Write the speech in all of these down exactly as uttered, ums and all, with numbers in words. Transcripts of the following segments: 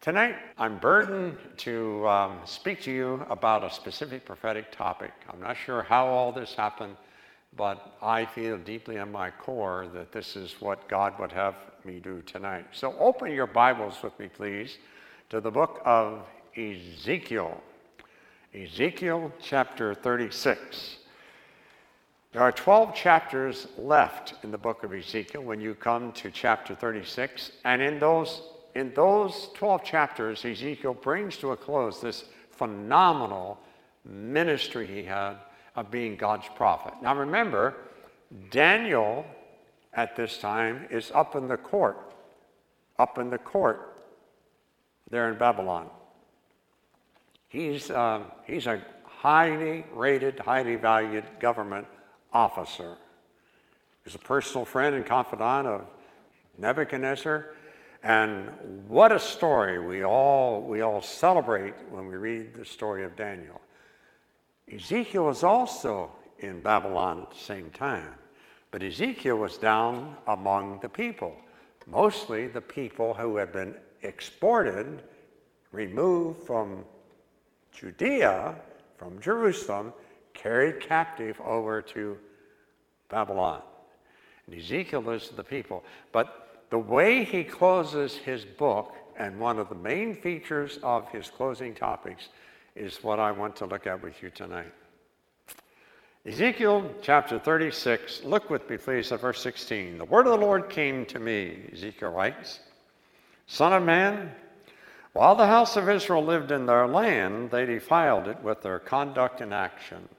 Tonight, I'm burdened to um, speak to you about a specific prophetic topic. I'm not sure how all this happened, but I feel deeply in my core that this is what God would have me do tonight. So open your Bibles with me, please, to the book of Ezekiel. Ezekiel chapter thirty-six. There are twelve chapters left in the book of Ezekiel when you come to chapter thirty-six, and in those In those twelve chapters, Ezekiel brings to a close this phenomenal ministry he had of being God's prophet. Now remember, Daniel at this time is up in the court, up in the court there in Babylon. He's, uh, he's a highly rated, highly valued government officer. He's a personal friend and confidant of Nebuchadnezzar. And what a story we all we all celebrate when we read the story of Daniel. Ezekiel was also in Babylon at the same time, but Ezekiel was down among the people, mostly the people who had been exported, removed from Judea, from Jerusalem, carried captive over to Babylon. And Ezekiel is the people, but the way he closes his book, and one of the main features of his closing topics, is what I want to look at with you tonight. Ezekiel chapter thirty-six, look with me please at verse sixteen. The word of the Lord came to me, Ezekiel writes, Son of man, while the house of Israel lived in their land, they defiled it with their conduct and actions.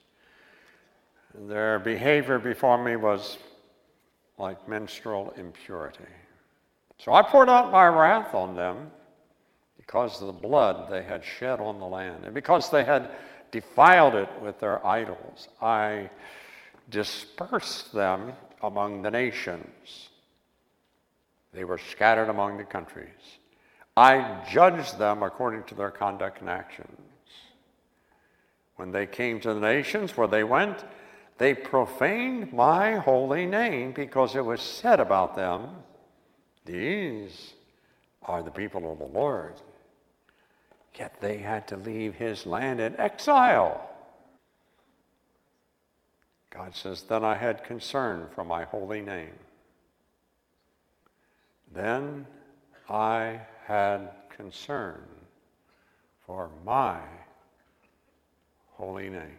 Their behavior before me was like menstrual impurity. So I poured out my wrath on them because of the blood they had shed on the land, and because they had defiled it with their idols. I dispersed them among the nations. They were scattered among the countries. I judged them according to their conduct and actions. When they came to the nations where they went, they profaned my holy name, because it was said about them, these are the people of the Lord. Yet they had to leave his land in exile. God says, then I had concern for my holy name. Then I had concern for my holy name,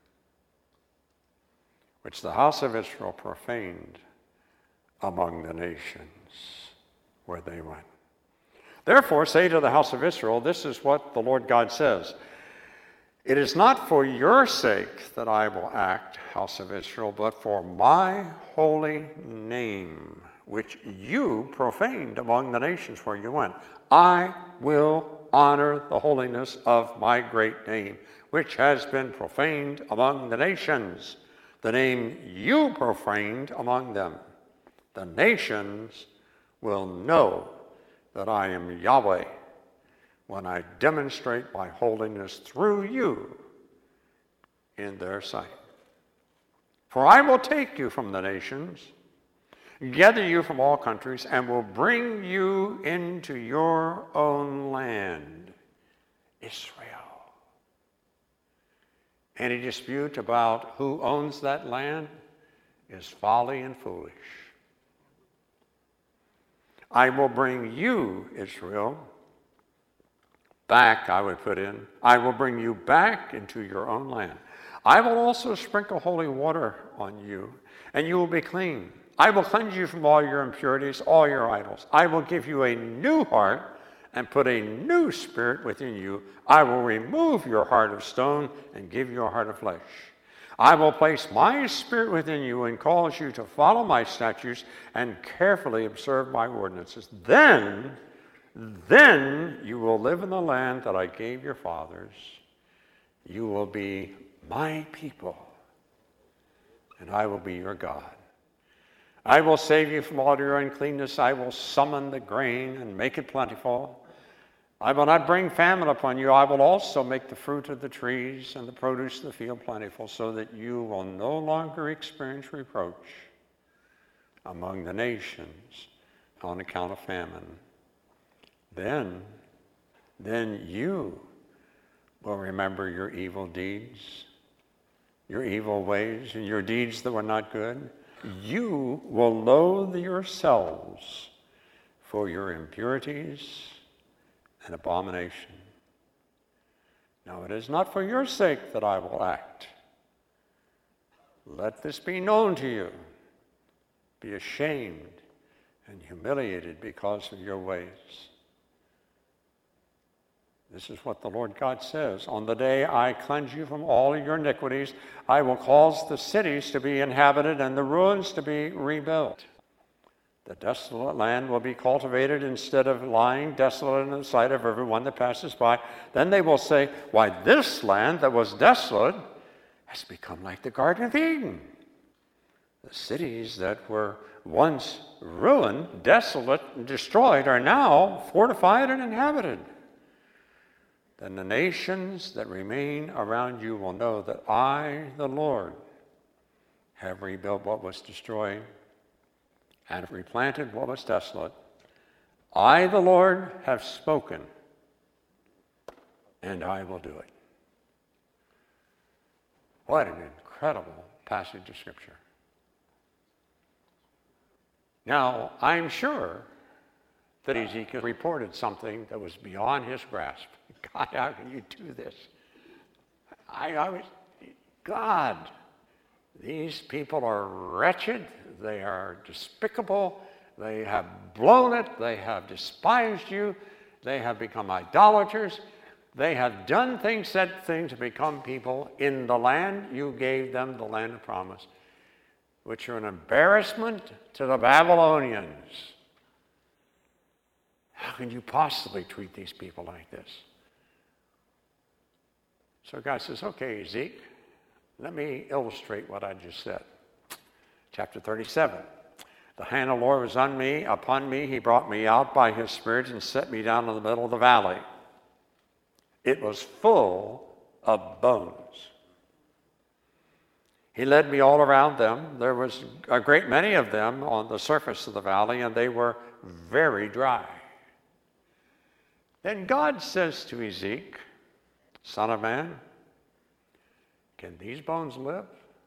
which the house of Israel profaned among the nations where they went. Therefore, say to the house of Israel, this is what the Lord God says. It is not for your sake that I will act, house of Israel, but for my holy name, which you profaned among the nations where you went. I will honor the holiness of my great name, which has been profaned among the nations, the name you profaned among them. The nations will know that I am Yahweh when I demonstrate my holiness through you in their sight. For I will take you from the nations, gather you from all countries, and will bring you into your own land, Israel. Any dispute about who owns that land is folly and foolish. I will bring you, Israel, back, I would put in. I will bring you back into your own land. I will also sprinkle holy water on you, and you will be clean. I will cleanse you from all your impurities, all your idols. I will give you a new heart and put a new spirit within you. I will remove your heart of stone and give you a heart of flesh. I will place my spirit within you and cause you to follow my statutes and carefully observe my ordinances. Then, then you will live in the land that I gave your fathers. You will be my people, and I will be your God. I will save you from all your uncleanness. I will summon the grain and make it plentiful. I will not bring famine upon you. I will also make the fruit of the trees and the produce of the field plentiful, so that you will no longer experience reproach among the nations on account of famine. Then then you will remember your evil deeds, your evil ways, and your deeds that were not good. You will loathe yourselves for your impurities and abomination. Now it is not for your sake that I will act. Let this be known to you. Be ashamed and humiliated because of your ways. This is what the Lord God says. On the day I cleanse you from all your iniquities, I will cause the cities to be inhabited and the ruins to be rebuilt. The desolate land will be cultivated instead of lying desolate in the sight of everyone that passes by. Then they will say, why, this land that was desolate has become like the Garden of Eden. The cities that were once ruined, desolate, and destroyed are now fortified and inhabited. Then the nations that remain around you will know that I, the Lord, have rebuilt what was destroyed and have replanted what was desolate. I, the Lord, have spoken, and I will do it. What an incredible passage of Scripture. Now, I'm sure that Ezekiel reported something that was beyond his grasp. God, how can you do this? I, I was, God, these people are wretched. They are despicable. They have blown it. They have despised you. They have become idolaters. They have done things, said things to become people in the land. You gave them the land of promise, which are an embarrassment to the Babylonians. How can you possibly treat these people like this? So God says, okay, Zeke, let me illustrate what I just said. Chapter thirty-seven. The hand of the Lord was on me, upon me. He brought me out by his Spirit and set me down in the middle of the valley. It was full of bones. He led me all around them. There was a great many of them on the surface of the valley, and they were very dry. Then God says to Ezekiel, Son of man, can these bones live?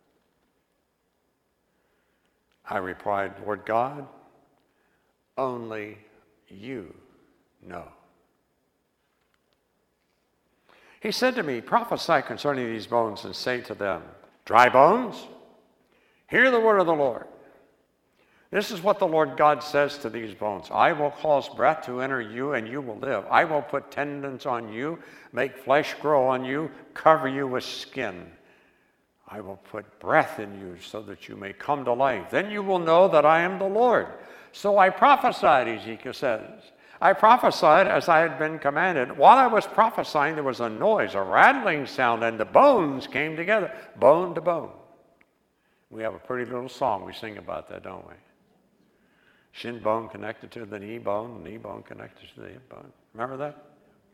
I replied, Lord God, only you know. He said to me, prophesy concerning these bones and say to them, dry bones, hear the word of the Lord. This is what the Lord God says to these bones. I will cause breath to enter you, and you will live. I will put tendons on you, make flesh grow on you, cover you with skin. I will put breath in you so that you may come to life. Then you will know that I am the Lord. So I prophesied, Ezekiel says. I prophesied as I had been commanded. While I was prophesying, there was a noise, a rattling sound, and the bones came together, bone to bone. We have a pretty little song we sing about that, don't we? Shin bone connected to the knee bone, knee bone connected to the hip bone. Remember that?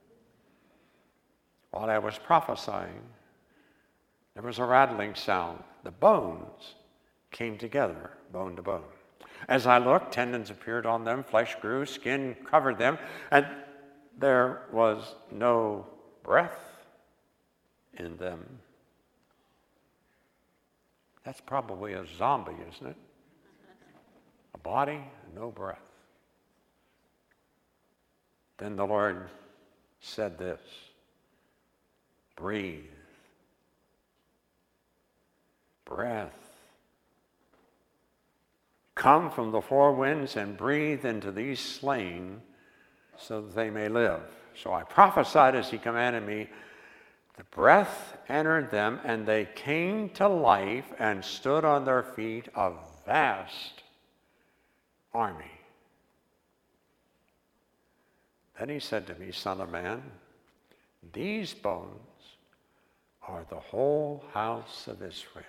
While I was prophesying, there was a rattling sound. The bones came together, bone to bone. As I looked, tendons appeared on them, flesh grew, skin covered them, and there was no breath in them. That's probably a zombie, isn't it? A body, no breath. Then the Lord said this, breathe. Breath. Come from the four winds and breathe into these slain so that they may live. So I prophesied as he commanded me. The breath entered them, and they came to life and stood on their feet, a vast army. Then he said to me, Son of man, these bones are the whole house of Israel.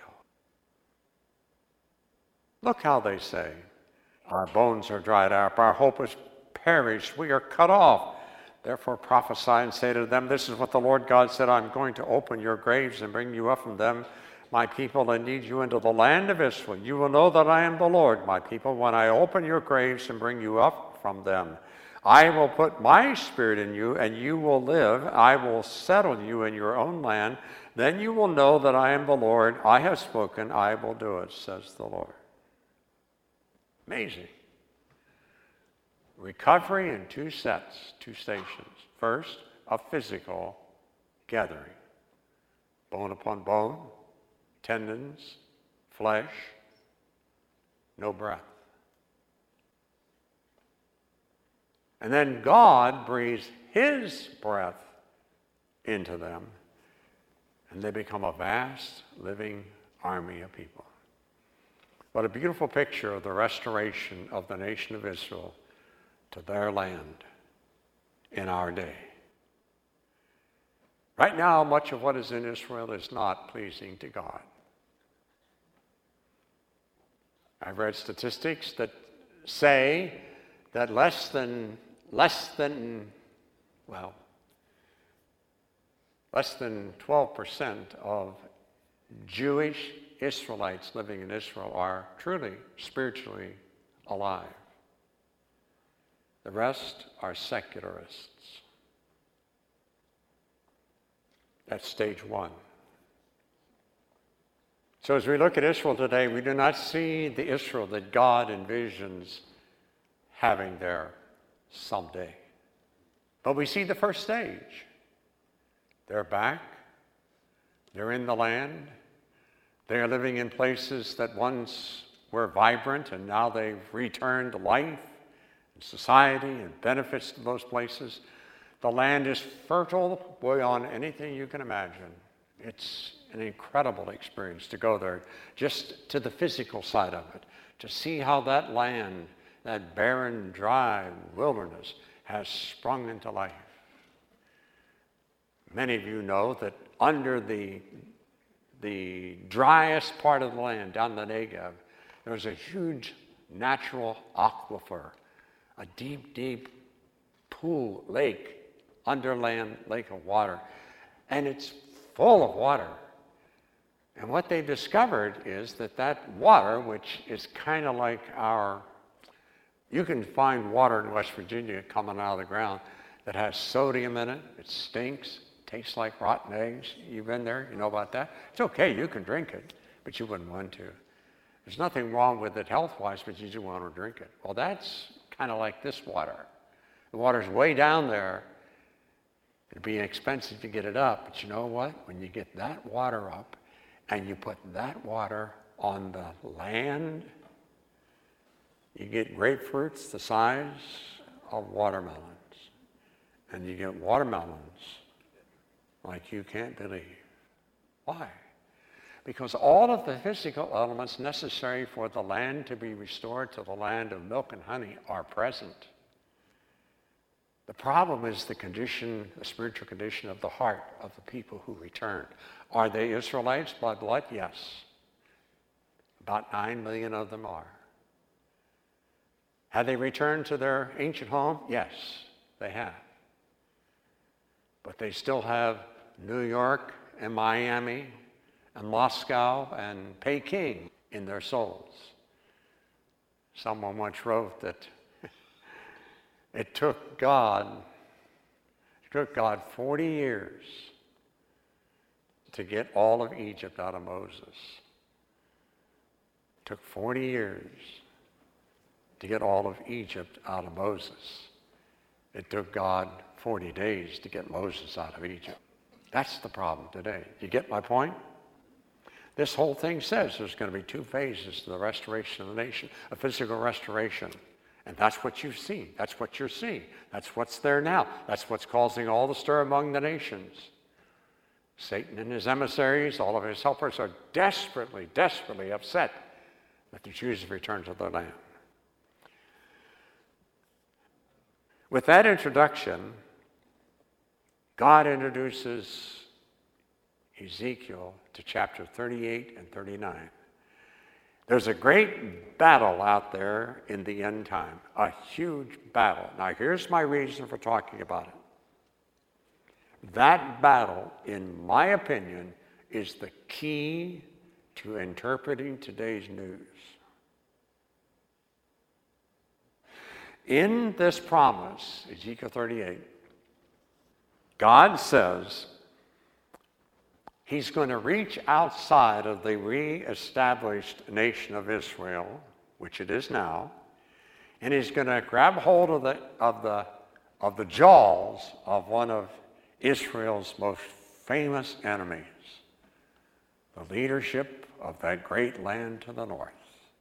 Look how they say, our bones are dried up, our hope is perished, we are cut off. Therefore prophesy and say to them, this is what the Lord God said, I'm going to open your graves and bring you up from them, my people, and lead you into the land of Israel. You will know that I am the Lord, my people, when I open your graves and bring you up from them. I will put my spirit in you, and you will live. I will settle you in your own land. Then you will know that I am the Lord. I have spoken. I will do it, says the Lord. Amazing. Recovery in two sets, two stations. First, a physical gathering. Bone upon bone, tendons, flesh, no breath. And then God breathes his breath into them, and they become a vast living army of people. What a beautiful picture of the restoration of the nation of Israel to their land in our day. Right now, much of what is in Israel is not pleasing to God. I've read statistics that say that less than, less than, well, less than twelve percent of Jewish Israelites living in Israel are truly spiritually alive. The rest are secularists. That's stage one. So as we look at Israel today, we do not see the Israel that God envisions having there someday. But we see the first stage. They're back. They're in the land. They are living in places that once were vibrant, and now they've returned to life and society and benefits to those places. The land is fertile beyond anything you can imagine. It's an incredible experience to go there, just to the physical side of it, to see how that land, that barren, dry wilderness, has sprung into life. Many of you know that under the, the driest part of the land, down the Negev, there's a huge natural aquifer, a deep, deep pool, lake, underland lake of water. And it's full of water. And what they discovered is that that water, which is kind of like our, you can find water in West Virginia coming out of the ground that has sodium in it, it stinks, tastes like rotten eggs. You've been there, you know about that. It's okay, you can drink it, but you wouldn't want to. There's nothing wrong with it health-wise, but you just want to drink it. Well, that's kind of like this water. The water's way down there. It'd be expensive to get it up, but you know what? When you get that water up and you put that water on the land, you get grapefruits the size of watermelons. And you get watermelons like you can't believe. Why? Because all of the physical elements necessary for the land to be restored to the land of milk and honey are present. The problem is the condition, the spiritual condition of the heart of the people who returned. Are they Israelites by blood? Yes. About nine million of them are. Have they returned to their ancient home? Yes, they have. But they still have New York and Miami and Moscow and Peking in their souls. Someone once wrote that it took God, it took God forty years to get all of Egypt out of Moses. It took forty years to get all of Egypt out of Moses. It took God forty days to get Moses out of Egypt. That's the problem today. You get my point? This whole thing says there's going to be two phases to the restoration of the nation, a physical restoration. And that's what you see. That's what you're seeing. That's what's there now. That's what's causing all the stir among the nations. Satan and his emissaries, all of his helpers, are desperately, desperately upset that the Jews have returned to their land. With that introduction, God introduces Ezekiel to chapter thirty-eight and thirty-nine. There's a great battle out there in the end time, a huge battle. Now, here's my reason for talking about it. That battle, in my opinion, is the key to interpreting today's news. In this promise, Ezekiel thirty-eight, God says he's going to reach outside of the reestablished nation of Israel, which it is now, and he's going to grab hold of the, of the, of the jaws of one of Israel's most famous enemies, the leadership of that great land to the north.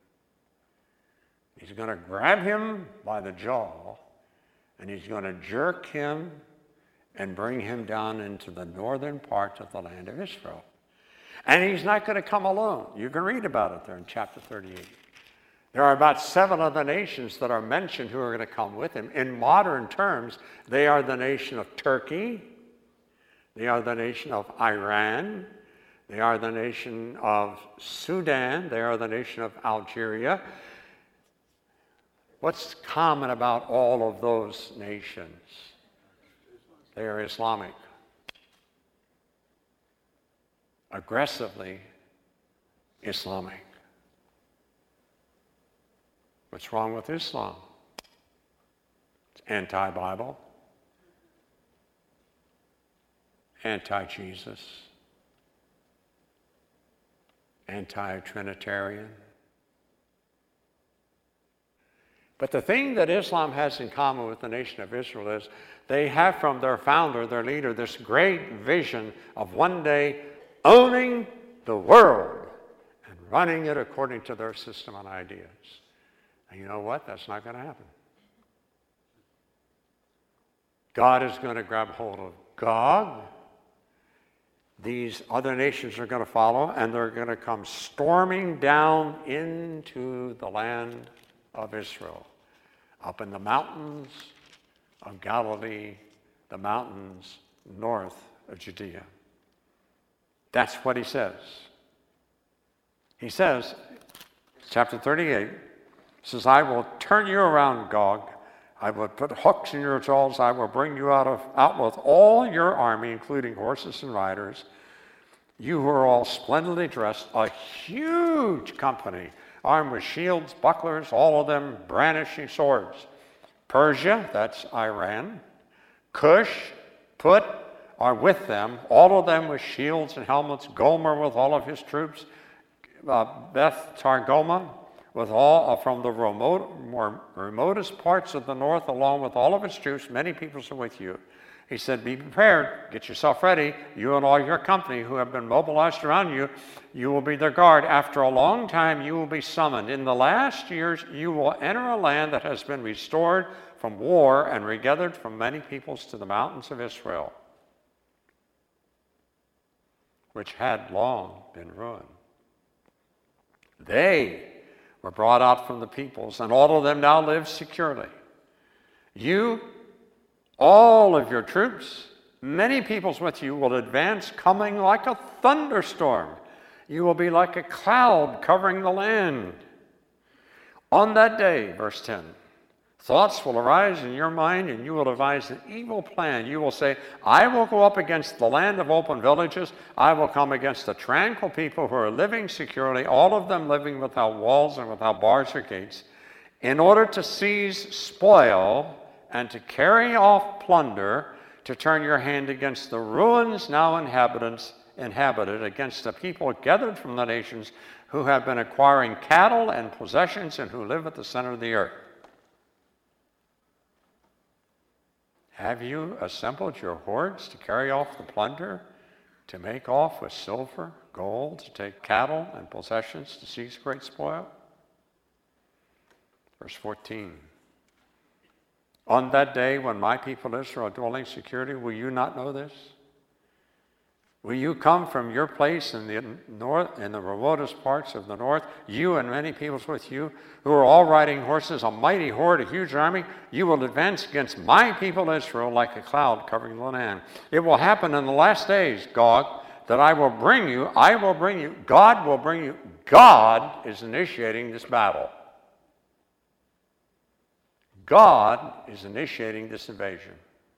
He's going to grab him by the jaw, and he's going to jerk him and bring him down into the northern part of the land of Israel. And he's not going to come alone. You can read about it there in chapter thirty-eight. There are about seven other nations that are mentioned who are going to come with him. In modern terms, they are the nation of Turkey. They are the nation of Iran. They are the nation of Sudan. They are the nation of Algeria. What's common about all of those nations? They are Islamic. Aggressively Islamic. What's wrong with Islam? It's anti-Bible, anti-Jesus, anti-Trinitarian. But the thing that Islam has in common with the nation of Israel is they have from their founder, their leader, this great vision of one day owning the world and running it according to their system and ideas. And you know what? That's not going to happen. God is going to grab hold of Gog. These other nations are going to follow, and they're going to come storming down into the land of Israel, up in the mountains of Galilee, the mountains north of Judea. That's what he says. He says, chapter thirty-eight, says, I will turn you around, Gog. I will put hooks in your jaws. I will bring you out of out with all your army, including horses and riders. You who are all splendidly dressed, a huge company, armed with shields, bucklers, all of them brandishing swords. Persia, that's Iran. Cush, Put are with them, all of them with shields and helmets. Gomer with all of his troops. Uh, Beth Targoma with all uh, from the remote, more remotest parts of the north, along with all of its troops. Many peoples are with you. He said, be prepared, get yourself ready, you and all your company who have been mobilized around you, you will be their guard. After a long time, you will be summoned. In the last years, you will enter a land that has been restored from war and regathered from many peoples to the mountains of Israel, which had long been ruined. They were brought out from the peoples, and all of them now live securely. You, all of your troops, many peoples with you, will advance, coming like a thunderstorm. You will be like a cloud covering the land. On that day, verse ten, thoughts will arise in your mind, and you will devise an evil plan. You will say, I will go up against the land of open villages. I will come against the tranquil people who are living securely, all of them living without walls and without bars or gates, in order to seize spoil and to carry off plunder, to turn your hand against the ruins now inhabitants, inhabited, against the people gathered from the nations who have been acquiring cattle and possessions and who live at the center of the earth. Have you assembled your hordes to carry off the plunder, to make off with silver, gold, to take cattle and possessions, to seize great spoil? Verse fourteen. On that day when my people Israel are dwelling security, will you not know this? Will you come from your place in the north, in the remotest parts of the north, you and many peoples with you, who are all riding horses, a mighty horde, a huge army? You will advance against my people Israel like a cloud covering the land. It will happen in the last days, Gog, that I will bring you, I will bring you, God will bring you. God is initiating this battle. God is initiating this invasion.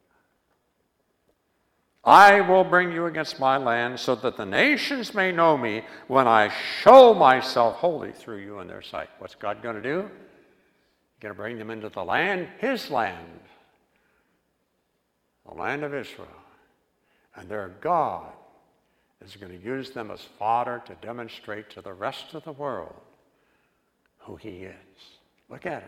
I will bring you against my land so that the nations may know me when I show myself holy through you in their sight. What's God going to do? He's going to bring them into the land, his land, the land of Israel. And their God is going to use them as fodder to demonstrate to the rest of the world who he is. Look at it.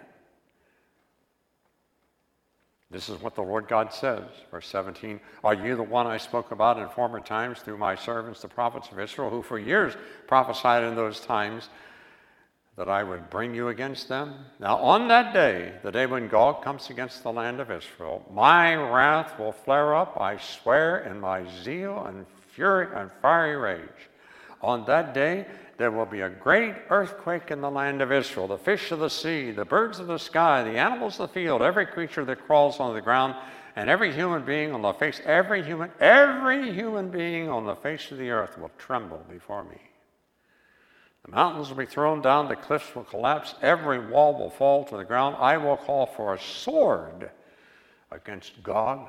This is what the Lord God says, verse seventeen. Are you the one I spoke about in former times through my servants, the prophets of Israel, who for years prophesied in those times that I would bring you against them? Now on that day, the day when Gog comes against the land of Israel, my wrath will flare up, I swear, in my zeal and fury and fiery rage. On that day, there will be a great earthquake in the land of Israel. The fish of the sea, the birds of the sky, the animals of the field, every creature that crawls on the ground, and every human being on the face, every human, every human being on the face of the earth will tremble before me. The mountains will be thrown down, the cliffs will collapse, every wall will fall to the ground. I will call for a sword against Gog.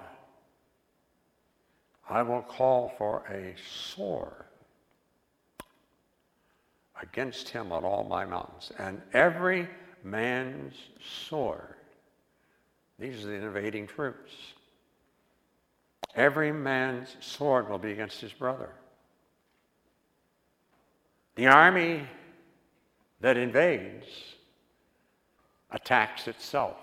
I will call for a sword against him on all my mountains, and every man's sword. These are the invading troops. Every man's sword will be against his brother. The army that invades attacks itself.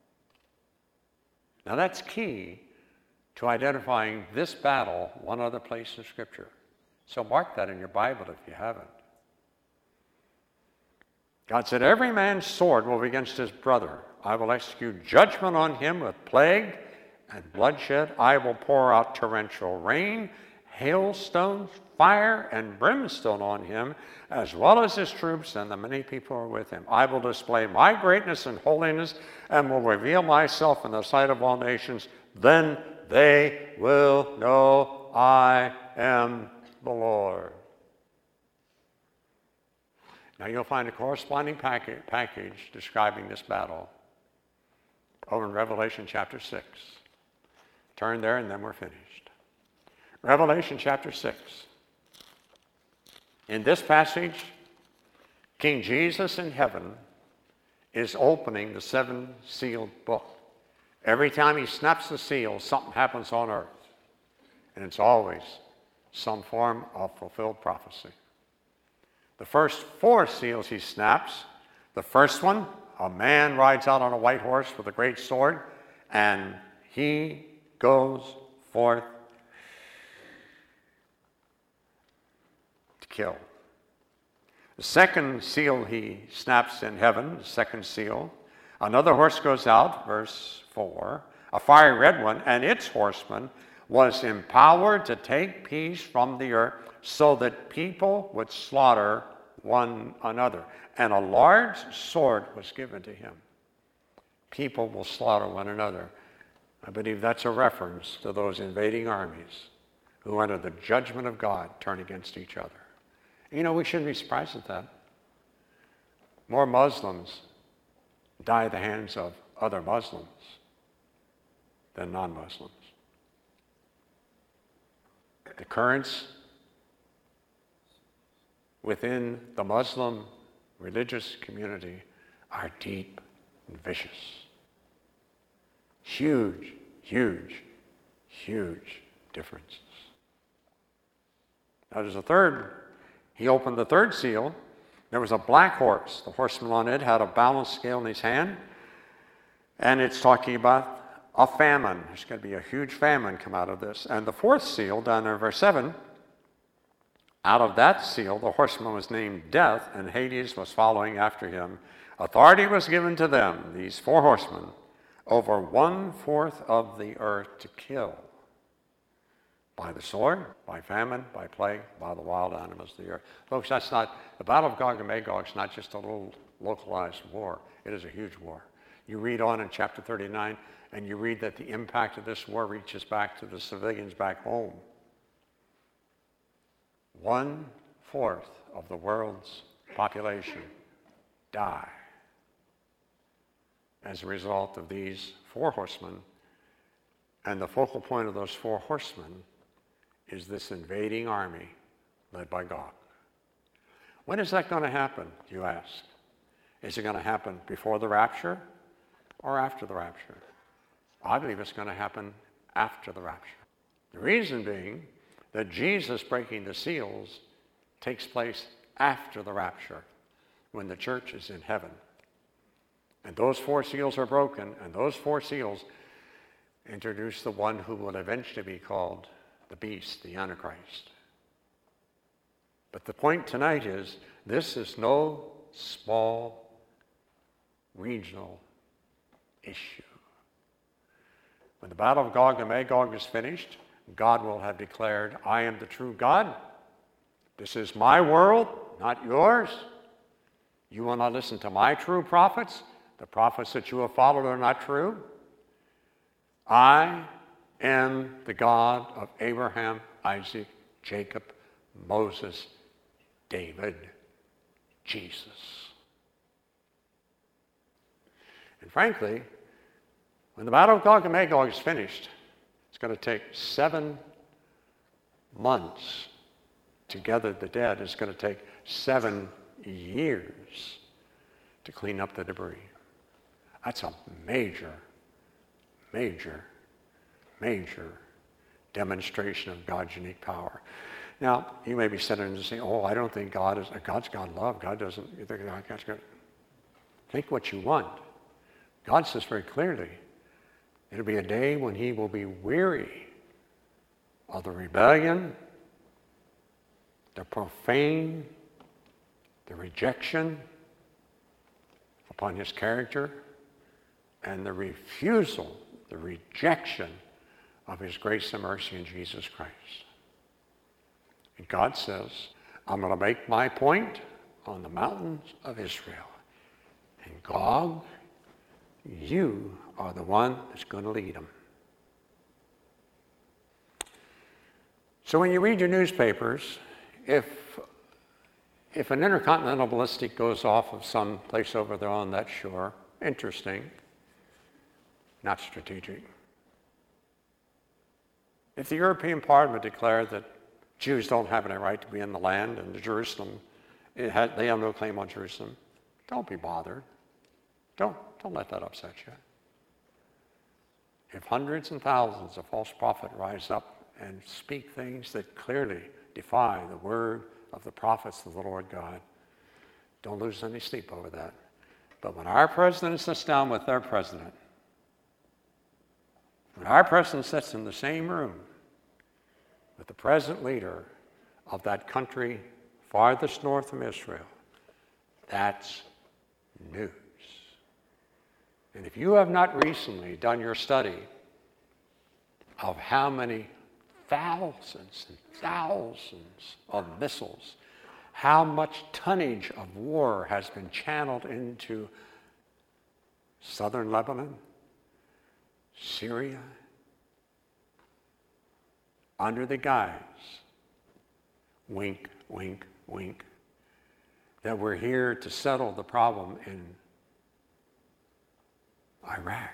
Now that's key to identifying this battle one other place in Scripture. So mark that in your Bible if you haven't. God said, every man's sword will be against his brother. I will execute judgment on him with plague and bloodshed. I will pour out torrential rain, hailstones, fire, and brimstone on him, as well as his troops and the many people who are with him. I will display my greatness and holiness and will reveal myself in the sight of all nations. Then they will know I am the Lord. Now you'll find a corresponding package, package describing this battle over in Revelation chapter six. Turn there and then we're finished. Revelation chapter six. In this passage, King Jesus in heaven is opening the seven-sealed book. Every time he snaps the seal, something happens on earth. And it's always some form of fulfilled prophecy. The first four seals he snaps. The first one, a man rides out on a white horse with a great sword, and he goes forth to kill. The second seal he snaps in heaven, the second seal, another horse goes out, verse four, a fiery red one, and its horseman was empowered to take peace from the earth, so that people would slaughter one another. And a large sword was given to him. People will slaughter one another. I believe that's a reference to those invading armies who, under the judgment of God, turn against each other. You know, we shouldn't be surprised at that. More Muslims die at the hands of other Muslims than non-Muslims. The currents within the Muslim religious community are deep and vicious. Huge, huge, huge differences. Now there's a third. He opened the third seal. There was a black horse. The horseman on it had a balance scale in his hand. And it's talking about a famine. There's going to be a huge famine come out of this. And the fourth seal, down there in verse seven, out of that seal, the horseman was named Death, and Hades was following after him. Authority was given to them, these four horsemen, over one-fourth of the earth to kill. By the sword, by famine, by plague, by the wild animals of the earth. Folks, that's not, the Battle of Gog and Magog is not just a little localized war. It is a huge war. You read on in chapter thirty-nine, and you read that the impact of this war reaches back to the civilians back home. One-fourth of the world's population die as a result of these four horsemen. And the focal point of those four horsemen is this invading army led by Gog. When is that going to happen, you ask? Is it going to happen before the rapture? or after the rapture? I believe it's going to happen after the rapture. The reason being that Jesus breaking the seals takes place after the rapture, when the church is in heaven. And those four seals are broken, and those four seals introduce the one who will eventually be called the beast, the Antichrist. But the point tonight is, this is no small regional issue. When the battle of Gog and Magog is finished, God will have declared, I am the true God. This is my world, not yours. You will not listen to my true prophets. The prophets that you have followed are not true. I am the God of Abraham, Isaac, Jacob, Moses, David, Jesus. And frankly, when the battle of Gog and Magog is finished, it's going to take seven months to gather the dead. It's going to take seven years to clean up the debris. That's a major, major, major demonstration of God's unique power. Now, you may be sitting and saying, oh, I don't think God is, God's God love. God doesn't, you think God's God. Think what you want. God says very clearly, it'll be a day when he will be weary of the rebellion, the profane, the rejection upon his character, and the refusal, the rejection of his grace and mercy in Jesus Christ. And God says, I'm going to make my point on the mountains of Israel. And Gog, you are the one that's going to lead them. So when you read your newspapers, if if an intercontinental ballistic goes off of some place over there on that shore, interesting, not strategic. If the European Parliament declared that Jews don't have any right to be in the land and Jerusalem, it had, they have no claim on Jerusalem, don't be bothered. Don't, don't let that upset you. If hundreds and thousands of false prophets rise up and speak things that clearly defy the word of the prophets of the Lord God, don't lose any sleep over that. But when our president sits down with their president, when our president sits in the same room with the present leader of that country farthest north from Israel, that's news. And if you have not recently done your study of how many thousands and thousands of missiles, how much tonnage of war has been channeled into southern Lebanon, Syria, under the guise, wink, wink, wink, that we're here to settle the problem in Iraq.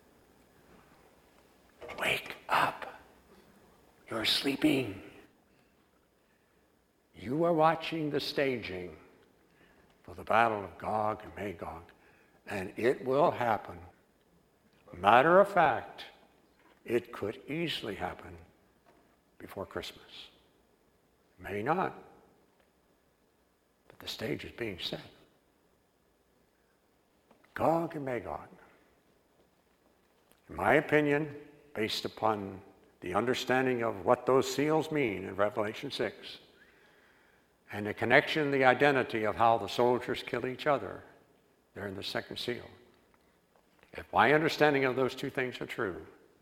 Wake up. You're sleeping. You are watching the staging for the battle of Gog and Magog, and it will happen. Matter of fact, it could easily happen before Christmas. May not, but the stage is being set. Gog and Magog. In my opinion, based upon the understanding of what those seals mean in Revelation six, and the connection, the identity of how the soldiers kill each other there in the second seal. If my understanding of those two things are true,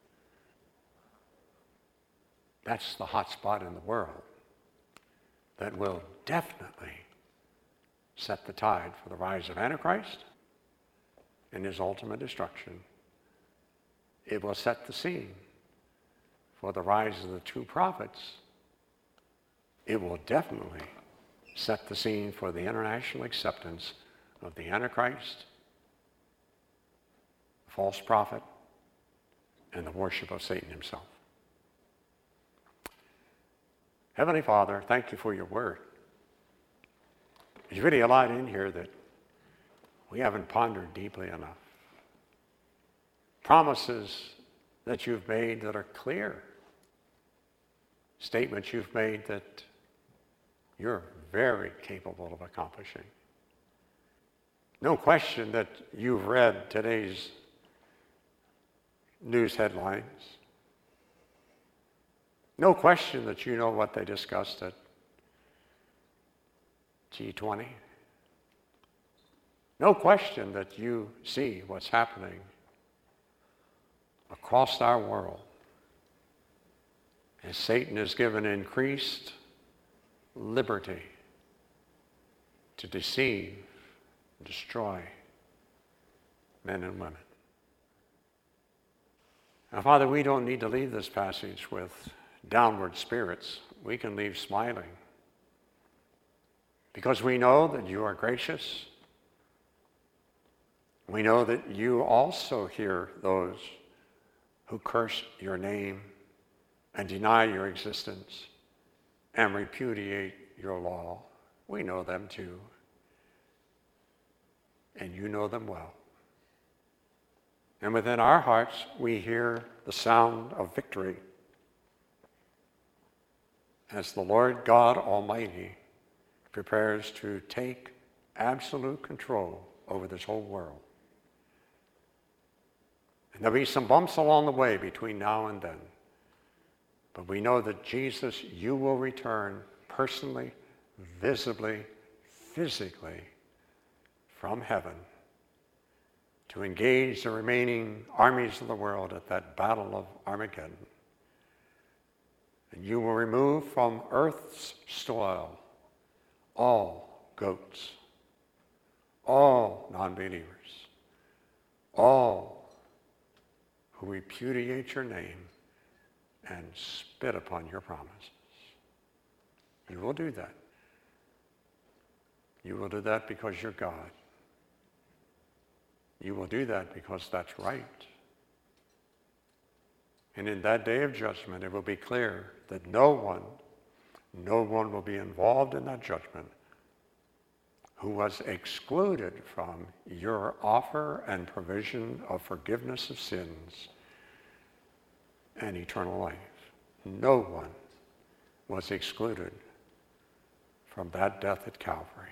that's the hot spot in the world that will definitely set the tide for the rise of Antichrist and his ultimate destruction. It will set the scene for the rise of the true prophets. It will definitely set the scene for the international acceptance of the Antichrist, the false prophet, and the worship of Satan himself. Heavenly Father, thank you for your word. There's really a lot in here that we haven't pondered deeply enough. promises that you've made that are clear, statements you've made that you're very capable of accomplishing. No question that you've read today's news headlines. No question that you know what they discussed at G twenty. No question that you see what's happening across our world as Satan is given increased liberty to deceive, destroy men and women. Now, Father, we don't need to leave this passage with downward spirits. We can leave smiling because we know that you are gracious. We know that you also hear those who curse your name and deny your existence and repudiate your law. We know them too. And you know them well. And within our hearts, we hear the sound of victory as the Lord God Almighty prepares to take absolute control over this whole world. And there'll be some bumps along the way between now and then. But we know that Jesus, you will return personally, visibly, physically from heaven to engage the remaining armies of the world at that battle of Armageddon. And you will remove from earth's soil all goats, all non-believers, all who repudiate your name and spit upon your promises. You will do that. You will do that because you're God. You will do that because that's right. And in that day of judgment, it will be clear that no one, no one will be involved in that judgment who was excluded from your offer and provision of forgiveness of sins and eternal life. No one was excluded from that death at Calvary.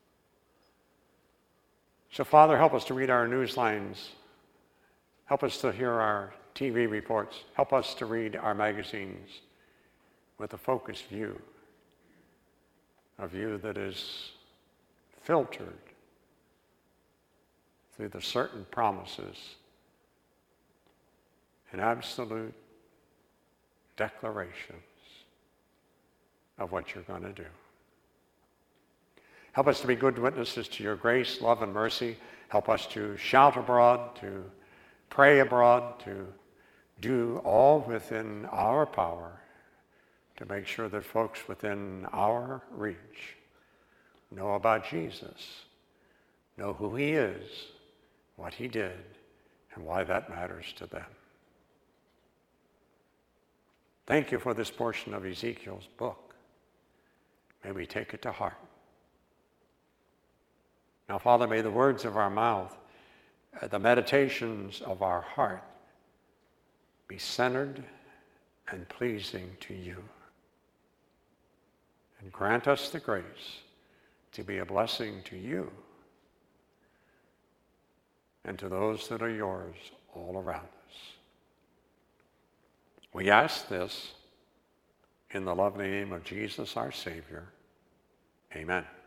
So, Father, help us to read our news lines. Help us to hear our T V reports. Help us to read our magazines with a focused view, a view that is filtered through the certain promises and absolute declarations of what you're going to do. Help us to be good witnesses to your grace, love, and mercy. Help us to shout abroad, to pray abroad, to do all within our power to make sure that folks within our reach know about Jesus, know who he is, what he did, and why that matters to them. Thank you for this portion of Ezekiel's book. May we take it to heart. Now, Father, may the words of our mouth, uh, the meditations of our heart be centered and pleasing to you. And grant us the grace to be a blessing to you and to those that are yours all around us. We ask this in the lovely name of Jesus, our Savior. Amen.